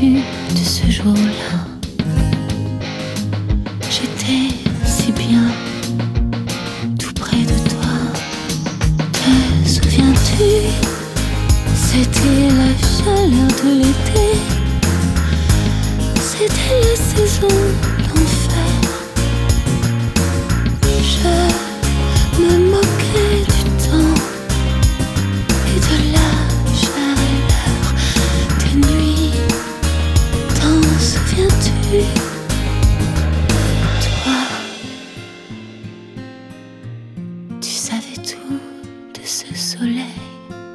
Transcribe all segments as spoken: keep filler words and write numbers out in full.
souviens-tu de ce jour-là? J'étais si bien tout près de toi. Te souviens-tu? C'était la chaleur de l'été. C'était la saison d'enfer. Je me moquais du temps et de la chaleur des nuits. T'en souviens-tu? Toi, tu savais tout de ce soleil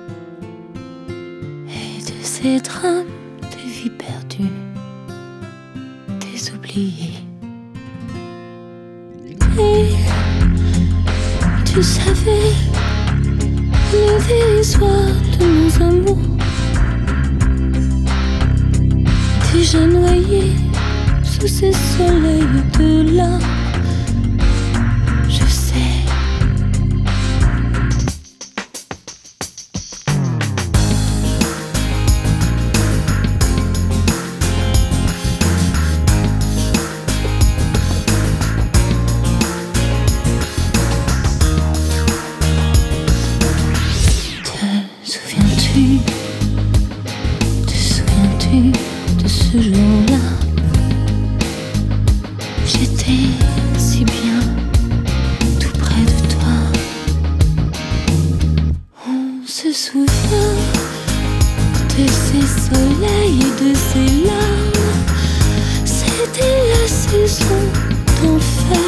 et de ces drames de vie perdue, des oubliés. Et tu savais le dérisoire de nos amours, déjà noyés sous ces soleils de larmes. Je sais. Te souviens-tu? Te souviens-tu de ce jour-là? J'étais si bien tout près de toi. On se souvient de ces soleils et de ces larmes. C'était la saison d'enfer.